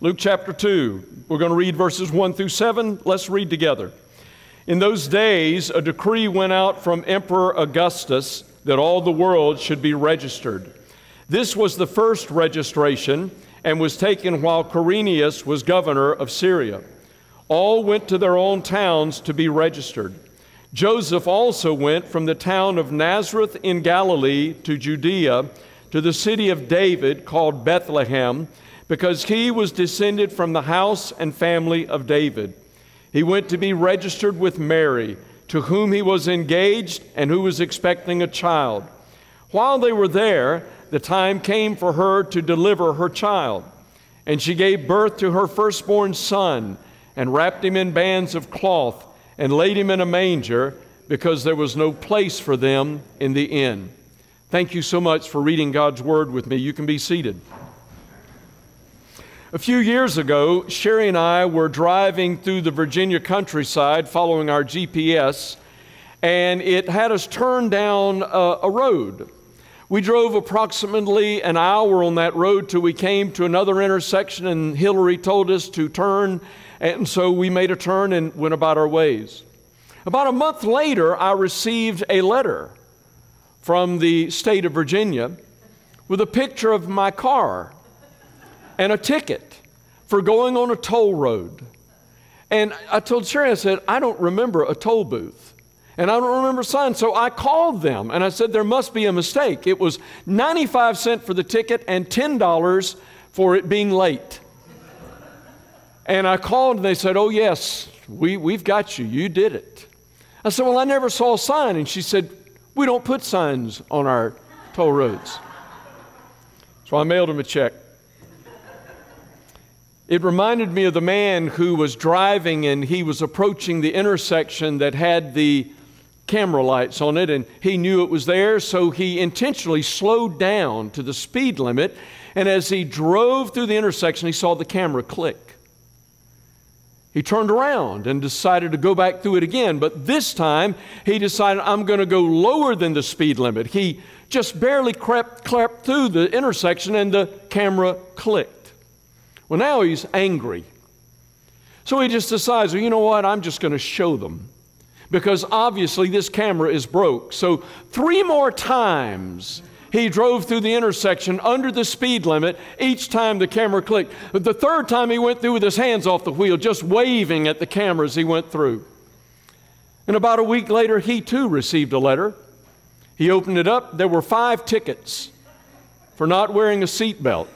Luke chapter 2. We're going to read verses 1 through 7. Let's read together. In those days, a decree went out from Emperor Augustus that all the world should be registered. This was the first registration and was taken while Quirinius was governor of Syria. All went to their own towns to be registered. Joseph also went from the town of Nazareth in Galilee to Judea, to the city of David called Bethlehem, because he was descended from the house and family of David. He went to be registered with Mary, to whom he was engaged and who was expecting a child. While they were there, the time came for her to deliver her child. And she gave birth to her firstborn son, and wrapped him in bands of cloth, and laid him in a manger, because there was no place for them in the inn. Thank you so much for reading God's Word with me. You can be seated. A few years ago, Sherry and I were driving through the Virginia countryside following our GPS, and it had us turn down a road. We drove approximately an hour on that road till we came to another intersection, and Hillary told us to turn, and so we made a turn and went about our ways. About a month later, I received a letter from the state of Virginia with a picture of my car and a ticket for going on a toll road. And I told Sherry, I said, I don't remember a toll booth. And I don't remember signs. So I called them and I said, there must be a mistake. It was 95 cents for the ticket and $10 for it being late. And I called and they said, oh yes, we've got you. You did it. I said, well, I never saw a sign. And she said, we don't put signs on our toll roads. So I mailed him a check. It reminded me of the man who was driving and he was approaching the intersection that had the camera lights on it, and he knew it was there, so he intentionally slowed down to the speed limit, and as he drove through the intersection, he saw the camera click. He turned around and decided to go back through it again, but this time he decided, I'm going to go lower than the speed limit. He just barely crept through the intersection and the camera clicked. Well, now he's angry. So he just decides, well, you know what? I'm just going to show them. Because obviously this camera is broke. So 3 more times he drove through the intersection under the speed limit. Each time the camera clicked. But the 3rd time he went through with his hands off the wheel, just waving at the camera as he went through. And about a week later, he too received a letter. He opened it up. There were 5 tickets for not wearing a seatbelt.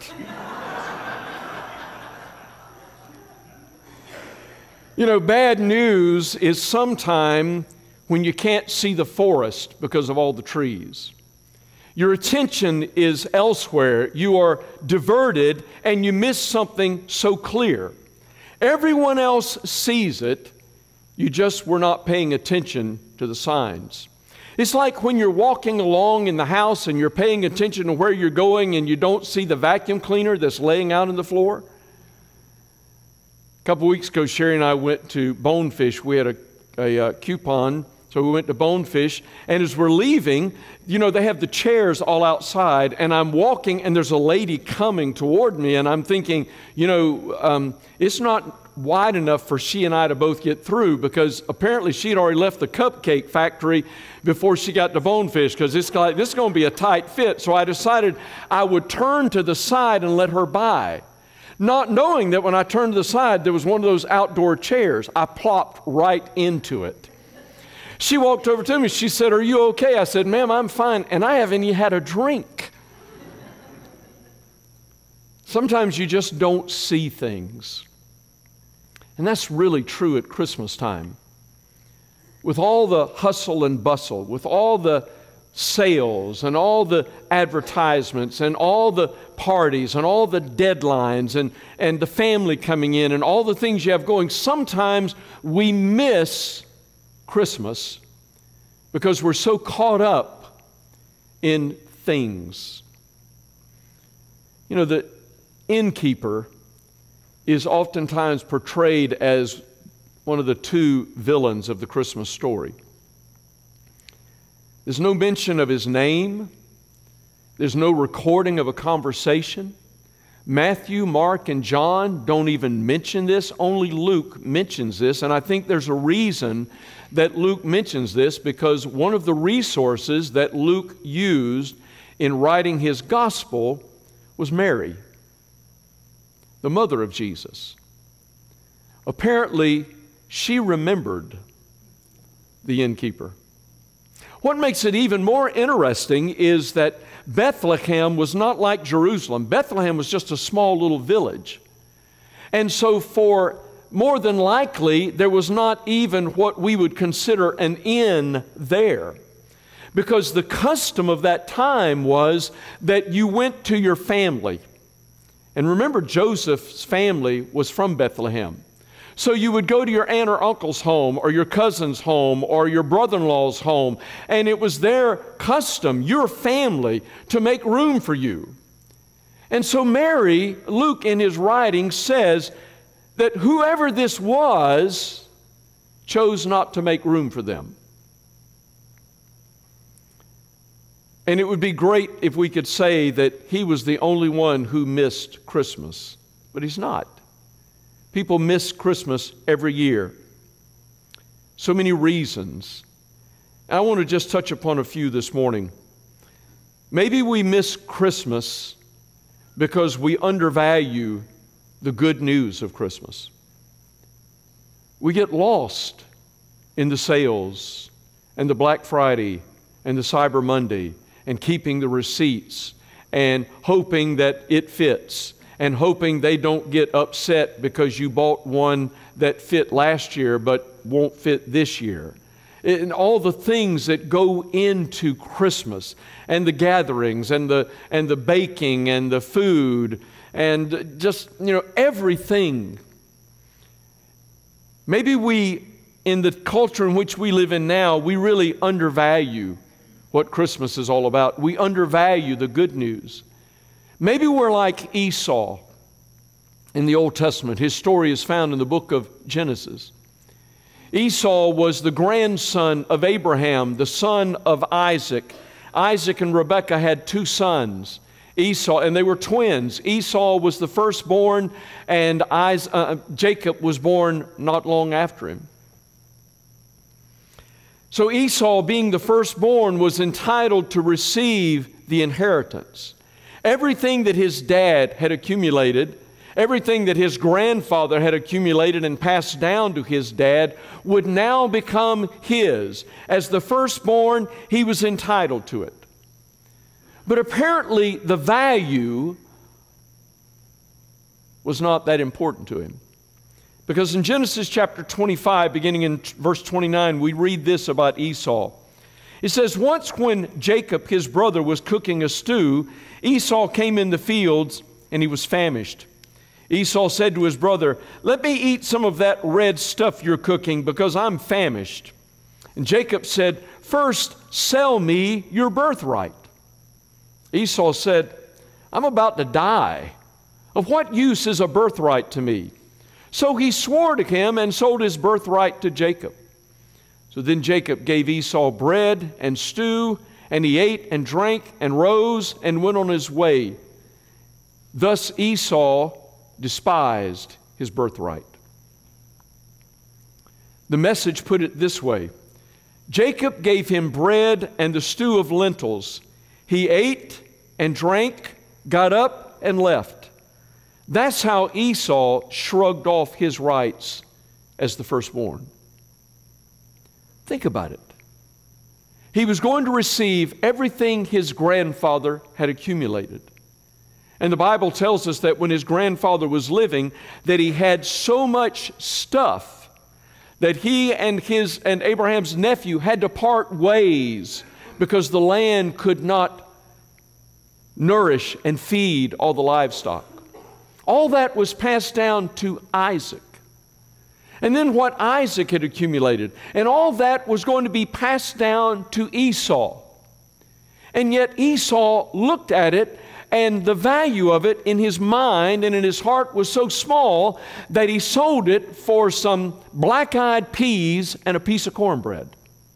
You know, bad news is sometime when you can't see the forest because of all the trees. Your attention is elsewhere. You are diverted and you miss something so clear. Everyone else sees it. You just were not paying attention to the signs. It's like when you're walking along in the house and you're paying attention to where you're going and you don't see the vacuum cleaner that's laying out on the floor. A couple weeks ago, Sherry and I went to Bonefish. We had a coupon, so we went to Bonefish. And as we're leaving, you know, they have the chairs all outside. And I'm walking, and there's a lady coming toward me. And I'm thinking, you know, it's not wide enough for she and I to both get through, because apparently she'd already left the cupcake factory before she got to Bonefish, because this is going to be a tight fit. So I decided I would turn to the side and let her by. Not knowing that when I turned to the side, there was one of those outdoor chairs. I plopped right into it. She walked over to me. She said, are you okay? I said, ma'am, I'm fine. And I haven't even had a drink. Sometimes you just don't see things. And that's really true at Christmas time. With all the hustle and bustle, with all the sales and all the advertisements and all the parties and all the deadlines and the family coming in and all the things you have going, sometimes we miss Christmas because we're so caught up in things. You know, the innkeeper is oftentimes portrayed as one of the 2 villains of the Christmas story. There's no mention of his name. There's no recording of a conversation. Matthew, Mark, and John don't even mention this. Only Luke mentions this, and I think there's a reason that Luke mentions this, because one of the resources that Luke used in writing his gospel was Mary, the mother of Jesus. Apparently, she remembered the innkeeper. What makes it even more interesting is that Bethlehem was not like Jerusalem. Bethlehem was just a small little village. And so for more than likely, there was not even what we would consider an inn there. Because the custom of that time was that you went to your family. And remember, Joseph's family was from Bethlehem. So you would go to your aunt or uncle's home, or your cousin's home, or your brother-in-law's home, and it was their custom, your family, to make room for you. And so Mary, Luke in his writing says that whoever this was chose not to make room for them. And it would be great if we could say that he was the only one who missed Christmas, but he's not. People miss Christmas every year. So many reasons. I want to just touch upon a few this morning. Maybe we miss Christmas because we undervalue the good news of Christmas. We get lost in the sales and the Black Friday and the Cyber Monday and keeping the receipts and hoping that it fits and hoping they don't get upset because you bought one that fit last year but won't fit this year. And all the things that go into Christmas and the gatherings and the baking and the food and just, everything. Maybe we, in the culture in which we live in now, we really undervalue what Christmas is all about. We undervalue the good news. Maybe we're like Esau in the Old Testament. His story is found in the book of Genesis. Esau was the grandson of Abraham, the son of Isaac. Isaac and Rebekah had two sons, Esau, and they were twins. Esau was the firstborn, and Jacob was born not long after him. So Esau, being the firstborn, was entitled to receive the inheritance. Everything that his dad had accumulated, everything that his grandfather had accumulated and passed down to his dad would now become his. As the firstborn, he was entitled to it. But apparently the value was not that important to him. Because in Genesis chapter 25, beginning in verse 29, we read this about Esau. It says, "Once when Jacob, his brother, was cooking a stew, Esau came in the fields, and he was famished. Esau said to his brother, 'Let me eat some of that red stuff you're cooking, because I'm famished.' And Jacob said, 'First, sell me your birthright.' Esau said, 'I'm about to die. Of what use is a birthright to me?' So he swore to him and sold his birthright to Jacob. So then Jacob gave Esau bread and stew, and he ate and drank and rose and went on his way. Thus Esau despised his birthright." The Message put it this way: Jacob gave him bread and the stew of lentils. He ate and drank, got up and left. That's how Esau shrugged off his rights as the firstborn. Think about it. He was going to receive everything his grandfather had accumulated. And the Bible tells us that when his grandfather was living, that he had so much stuff that he and Abraham's nephew had to part ways because the land could not nourish and feed all the livestock. All that was passed down to Isaac. And then what Isaac had accumulated. And all that was going to be passed down to Esau. And yet Esau looked at it, and the value of it in his mind and in his heart was so small that he sold it for some black-eyed peas and a piece of cornbread.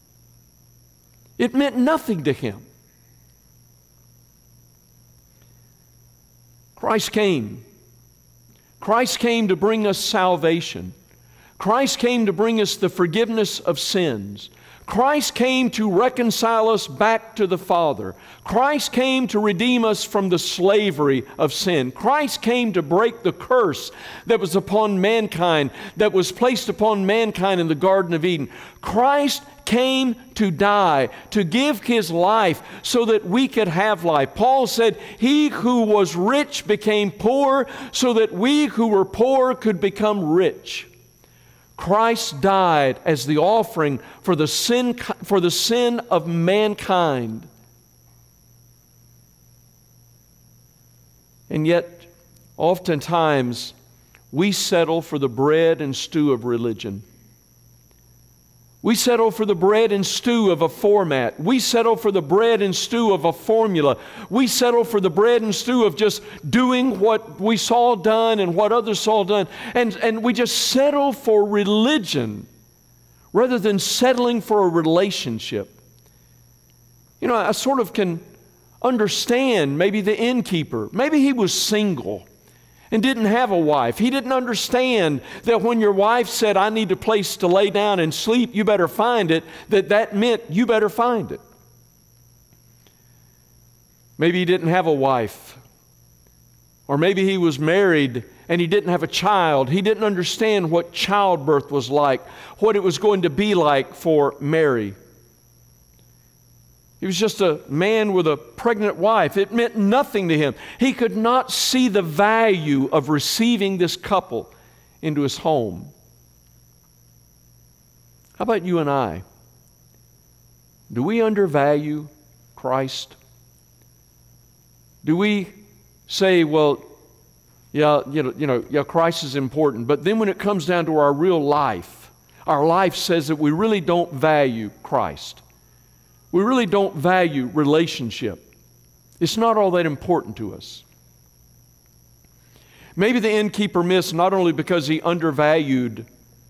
It meant nothing to him. Christ came. Christ came to bring us salvation. Christ came to bring us the forgiveness of sins. Christ came to reconcile us back to the Father. Christ came to redeem us from the slavery of sin. Christ came to break the curse that was upon mankind, that was placed upon mankind in the Garden of Eden. Christ came to die, to give His life so that we could have life. Paul said, He who was rich became poor so that we who were poor could become rich. Christ died as the offering for the sin of mankind. And yet, oftentimes, we settle for the bread and stew of religion. We settle for the bread and stew of a format. We settle for the bread and stew of a formula. We settle for the bread and stew of just doing what we saw done and what others saw done. And we just settle for religion rather than settling for a relationship. You know, I sort of can understand maybe the innkeeper. Maybe he was single and didn't have a wife. He didn't understand that when your wife said, I need a place to lay down and sleep, you better find it, that meant you better find it. Maybe he didn't have a wife. Or maybe he was married and he didn't have a child. He didn't understand what childbirth was like, what it was going to be like for Mary. He was just a man with a pregnant wife. It meant nothing to him. He could not see the value of receiving this couple into his home. How about you and I? Do we undervalue Christ? Do we say, well, yeah, Christ is important, but then when it comes down to our real life, our life says that we really don't value Christ. We really don't value relationship. It's not all that important to us. Maybe the innkeeper missed not only because he undervalued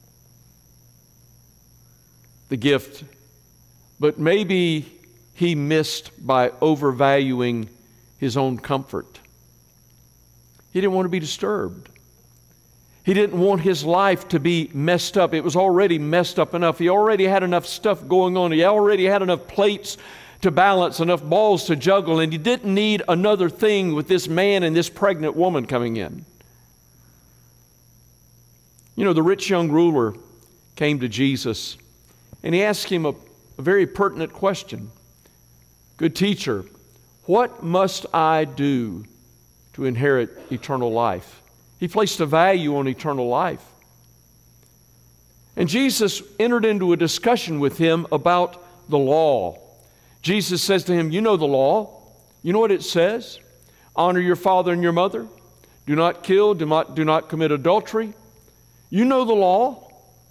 the gift, but maybe he missed by overvaluing his own comfort. He didn't want to be disturbed. He didn't want his life to be messed up. It was already messed up enough. He already had enough stuff going on. He already had enough plates to balance, enough balls to juggle, and he didn't need another thing with this man and this pregnant woman coming in. You know, the rich young ruler came to Jesus, and he asked him a very pertinent question. Good teacher, what must I do to inherit eternal life? He placed a value on eternal life. And Jesus entered into a discussion with him about the law. Jesus says to him, you know the law. You know what it says? Honor your father and your mother. Do not kill. Do not commit adultery. You know the law.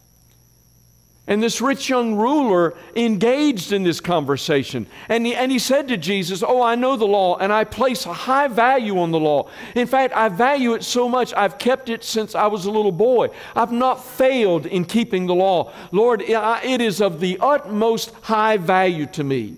And this rich young ruler engaged in this conversation. And he said to Jesus, oh, I know the law, and I place a high value on the law. In fact, I value it so much, I've kept it since I was a little boy. I've not failed in keeping the law. Lord, it is of the utmost high value to me.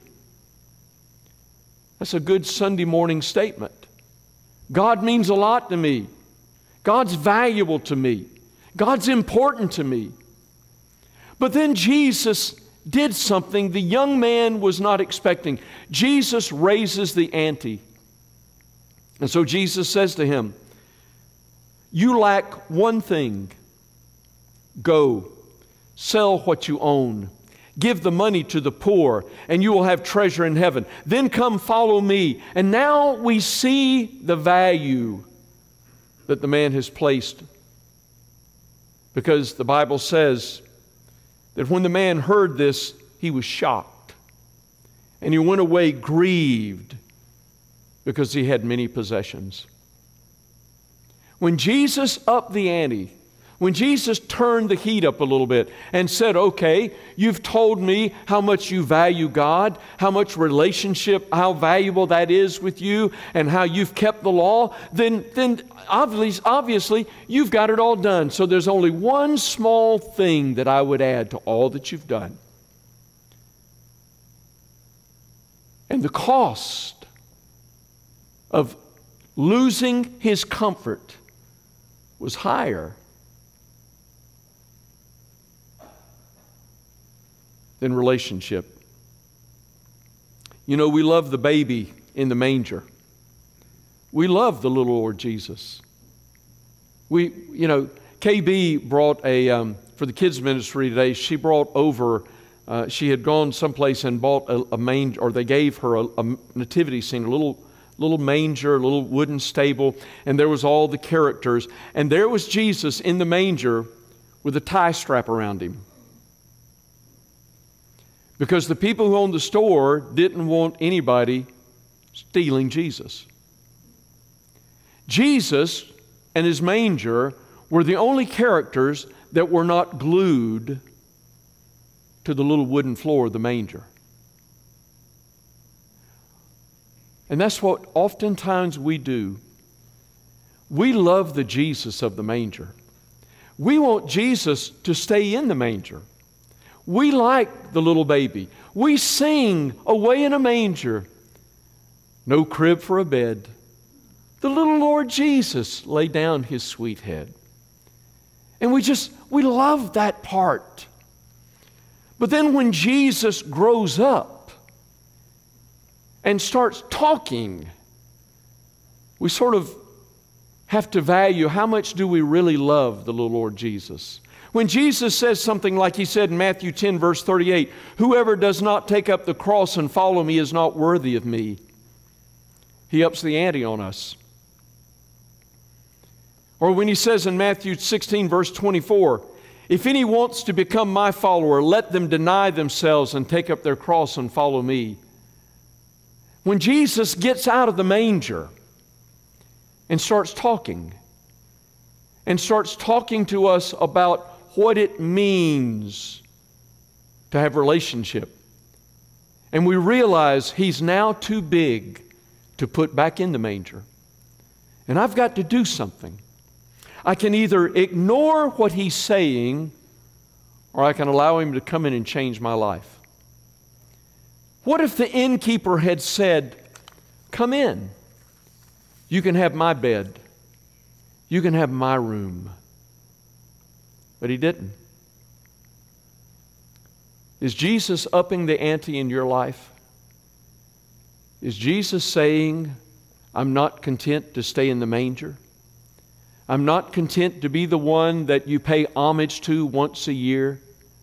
That's a good Sunday morning statement. God means a lot to me. God's valuable to me. God's important to me. But then Jesus did something the young man was not expecting. Jesus raises the ante. And so Jesus says to him, you lack one thing. Go, sell what you own. Give the money to the poor, and you will have treasure in heaven. Then come follow me. And now we see the value that the man has placed. Because the Bible says that when the man heard this, he was shocked. And he went away grieved because he had many possessions. When Jesus upped the ante, when Jesus turned the heat up a little bit and said, okay, you've told me how much you value God, how much relationship, how valuable that is with you, and how you've kept the law, then obviously you've got it all done. So there's only one small thing that I would add to all that you've done. And the cost of losing his comfort was higher than relationship. You know, we love the baby in the manger. We love the little Lord Jesus. KB brought for the kids ministry today, she brought over, she had gone someplace and bought a manger, or they gave her a nativity scene, a little manger, a little wooden stable, and there was all the characters, and there was Jesus in the manger with a tie strap around him. Because the people who owned the store didn't want anybody stealing Jesus. Jesus and his manger were the only characters that were not glued to the little wooden floor of the manger. And that's what oftentimes we do. We love the Jesus of the manger. We want Jesus to stay in the manger. We like the little baby. We sing away in a manger. No crib for a bed. The little Lord Jesus laid down his sweet head. And we love that part. But then when Jesus grows up and starts talking, we sort of have to value how much do we really love the little Lord Jesus. When Jesus says something like he said in Matthew 10, verse 38, "Whoever does not take up the cross and follow me is not worthy of me," he ups the ante on us. Or when he says in Matthew 16, verse 24, "If any wants to become my follower, let them deny themselves and take up their cross and follow me." When Jesus gets out of the manger and starts talking to us about what it means to have relationship, and we realize he's now too big to put back in the manger, and I've got to do something. I can either ignore what he's saying, or I can allow him to come in and change my life. What if the innkeeper had said, "Come in. You can have my bed. You can have my room." But he didn't. Is Jesus upping the ante in your life? Is Jesus saying, "I'm not content to stay in the manger. I'm not content to be the one that you pay homage to once a year"?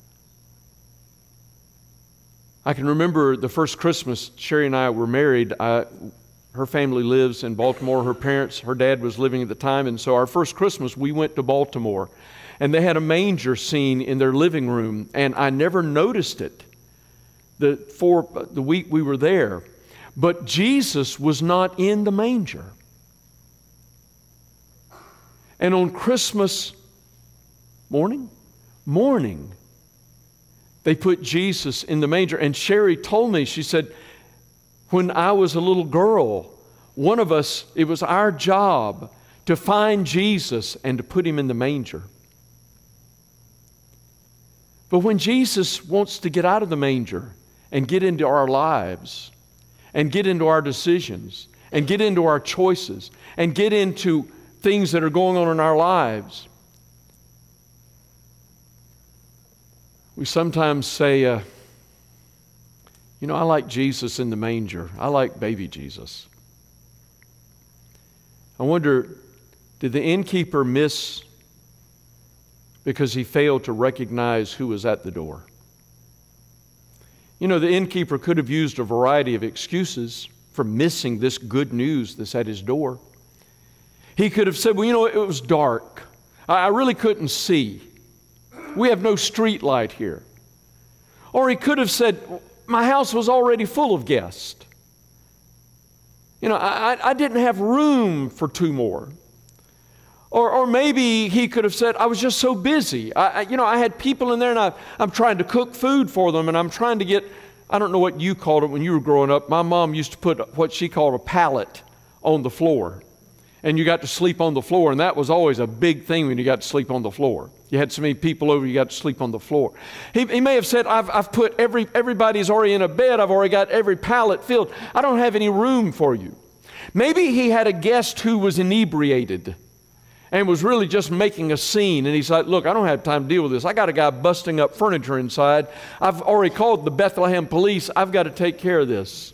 I can remember the first Christmas Sherry and I were married. Her family lives in Baltimore. Her dad was living at the time, and so our first Christmas we went to Baltimore. And they had a manger scene in their living room, and I never noticed it for the week we were there. But Jesus was not in the manger. And on Christmas morning, they put Jesus in the manger. And Sherry told me, she said, when I was a little girl, one of us, it was our job to find Jesus and to put him in the manger. But when Jesus wants to get out of the manger and get into our lives and get into our decisions and get into our choices and get into things that are going on in our lives, we sometimes say, I like Jesus in the manger. I like baby Jesus. I wonder, did the innkeeper miss because he failed to recognize who was at the door? The innkeeper could have used a variety of excuses for missing this good news that's at his door. He could have said, it was dark. I really couldn't see. We have no street light here. Or he could have said, my house was already full of guests. I didn't have room for two more. Or maybe he could have said, I was just so busy. I had people in there, and I'm trying to cook food for them, and I'm trying to get, I don't know what you called it when you were growing up. My mom used to put what she called a pallet on the floor. And you got to sleep on the floor, and that was always a big thing when you got to sleep on the floor. You had so many people over, you got to sleep on the floor. He may have said, I've put everybody's already in a bed. I've already got every pallet filled. I don't have any room for you. Maybe he had a guest who was inebriated and was really just making a scene. And he's like, look, I don't have time to deal with this. I got a guy busting up furniture inside. I've already called the Bethlehem police. I've got to take care of this.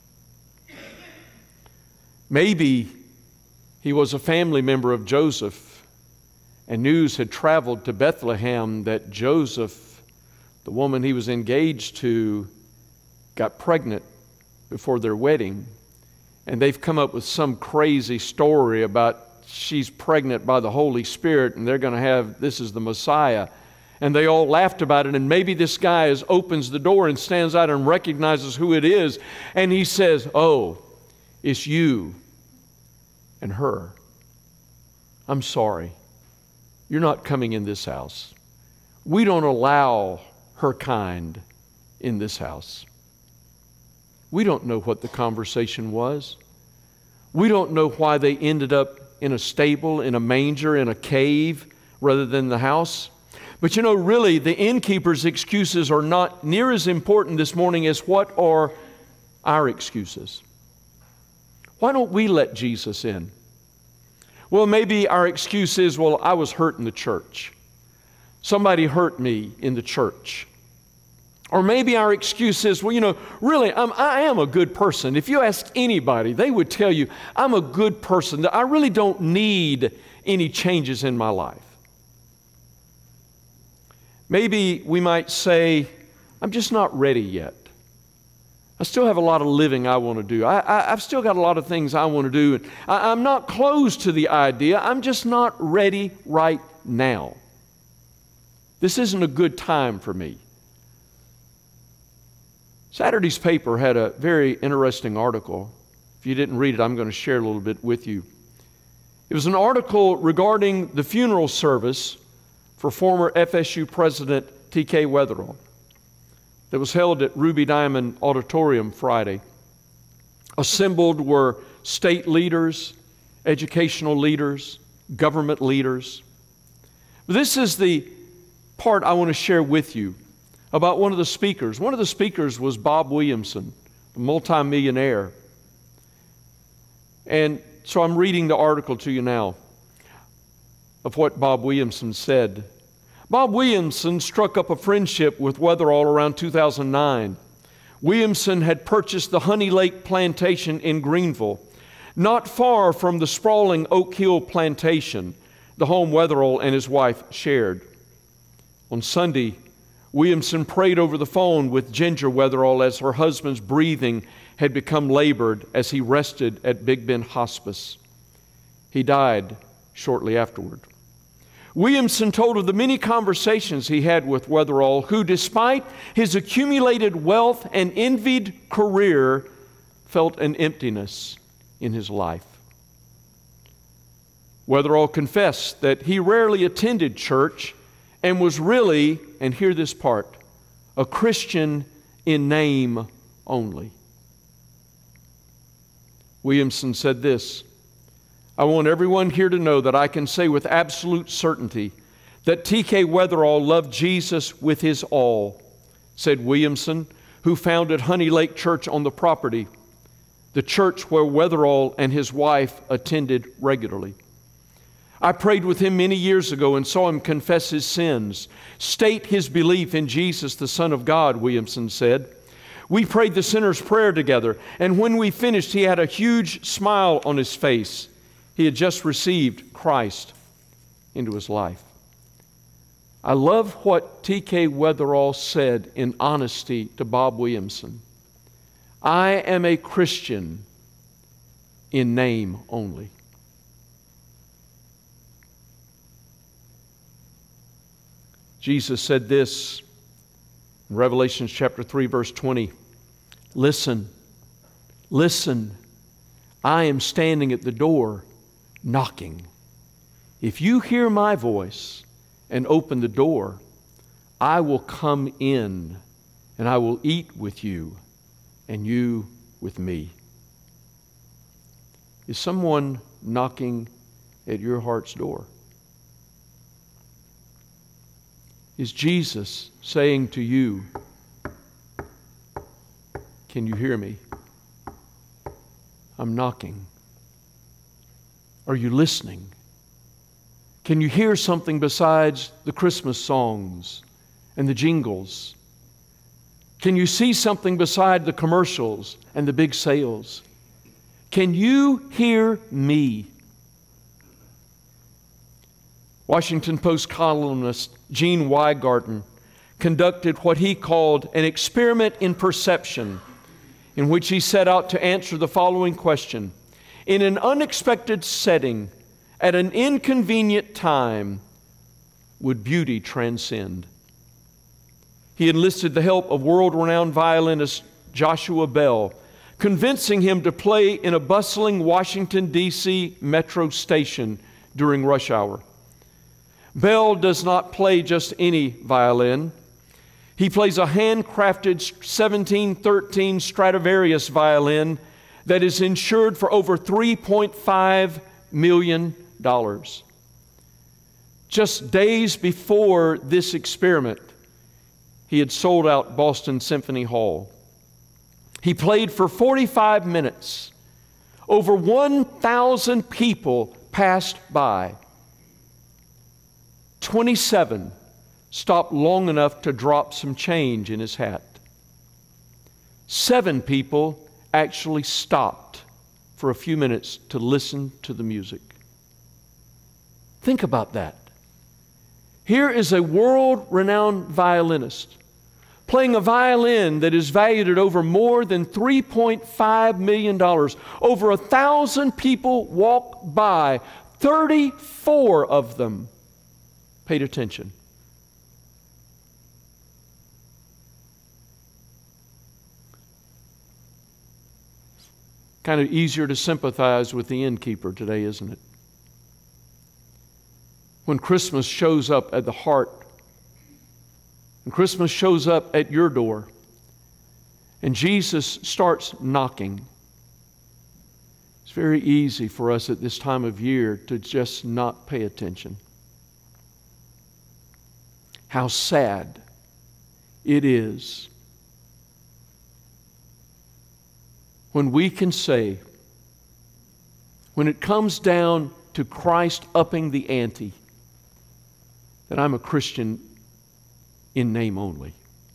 Maybe he was a family member of Joseph, and news had traveled to Bethlehem that Joseph, the woman he was engaged to, got pregnant before their wedding. And they've come up with some crazy story about she's pregnant by the Holy Spirit and they're going to have, this is the Messiah. And they all laughed about it. And maybe this guy opens the door and stands out and recognizes who it is. And he says, oh, it's you and her. I'm sorry. You're not coming in this house. We don't allow her kind in this house. We don't know what the conversation was. We don't know why they ended up in a stable, in a manger, in a cave, rather than the house. But you know, really, the innkeeper's excuses are not near as important this morning as what are our excuses. Why don't we let Jesus in? Well, maybe our excuse is, well, I was hurt in the church. Somebody hurt me in the church. Or maybe our excuse is, well, you know, really, I am a good person. If you ask anybody, they would tell you, I'm a good person. I really don't need any changes in my life. Maybe we might say, I'm just not ready yet. I still have a lot of living I want to do. I've still got a lot of things I want to do. I'm not closed to the idea. I'm just not ready right now. This isn't a good time for me. Saturday's paper had a very interesting article. If you didn't read it, I'm going to share a little bit with you. It was an article regarding the funeral service for former FSU President T.K. Wetherell that was held at Ruby Diamond Auditorium Friday. Assembled were state leaders, educational leaders, government leaders. This is the part I want to share with you about one of the speakers. One of the speakers was Bob Williamson, a multimillionaire. And so I'm reading the article to you now of what Bob Williamson said. Bob Williamson struck up a friendship with Wetherell around 2009. Williamson had purchased the Honey Lake Plantation in Greenville, not far from the sprawling Oak Hill Plantation, the home Wetherell and his wife shared. On Sunday, Williamson prayed over the phone with Ginger Wetherell as her husband's breathing had become labored as he rested at Big Bend Hospice. He died shortly afterward. Williamson told of the many conversations he had with Wetherell, who, despite his accumulated wealth and envied career, felt an emptiness in his life. Wetherell confessed that he rarely attended church and was really, and hear this part, a Christian in name only. Williamson said this, I want everyone here to know that I can say with absolute certainty that T.K. Wetherell loved Jesus with his all, said Williamson, who founded Honey Lake Church on the property, the church where Wetherell and his wife attended regularly. I prayed with him many years ago and saw him confess his sins, state his belief in Jesus, the Son of God, Williamson said. We prayed the sinner's prayer together, and when we finished, he had a huge smile on his face. He had just received Christ into his life. I love what T.K. Wetherell said in honesty to Bob Williamson. I am a Christian in name only. Jesus said this in Revelation chapter 3, verse 20. Listen, I am standing at the door knocking. If you hear my voice and open the door, I will come in and I will eat with you and you with me. Is someone knocking at your heart's door? Is Jesus saying to you, can you hear me? I'm knocking. Are you listening? Can you hear something besides the Christmas songs and the jingles? Can you see something beside the commercials and the big sales? Can you hear me? Washington Post columnist Gene Weingarten conducted what he called an experiment in perception, in which he set out to answer the following question: in an unexpected setting, at an inconvenient time, would beauty transcend? He enlisted the help of world-renowned violinist Joshua Bell, convincing him to play in a bustling Washington, D.C. metro station during rush hour. Bell does not play just any violin. He plays a handcrafted 1713 Stradivarius violin that is insured for over $3.5 million. Just days before this experiment, he had sold out Boston Symphony Hall. He played for 45 minutes. Over 1,000 people passed by. 27 stopped long enough to drop some change in his hat. 7 people actually stopped for a few minutes to listen to the music. Think about that. Here is a world-renowned violinist playing a violin that is valued at over more than $3.5 million. Over 1,000 people walked by. 34 of them paid attention. Kind of easier to sympathize with the innkeeper today, isn't it? When Christmas shows up at the heart, when Christmas shows up at your door, and Jesus starts knocking, it's very easy for us at this time of year to just not pay attention. How sad it is when we can say, when it comes down to Christ upping the ante, that I'm a Christian in name only.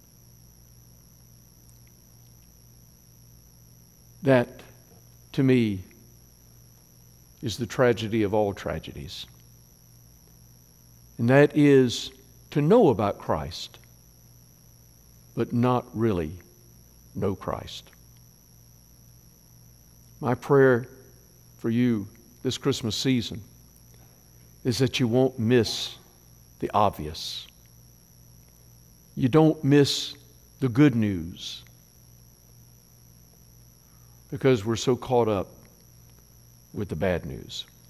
That, to me, is the tragedy of all tragedies. And that is to know about Christ, but not really know Christ. My prayer for you this Christmas season is that you won't miss the obvious. You don't miss the good news because we're so caught up with the bad news.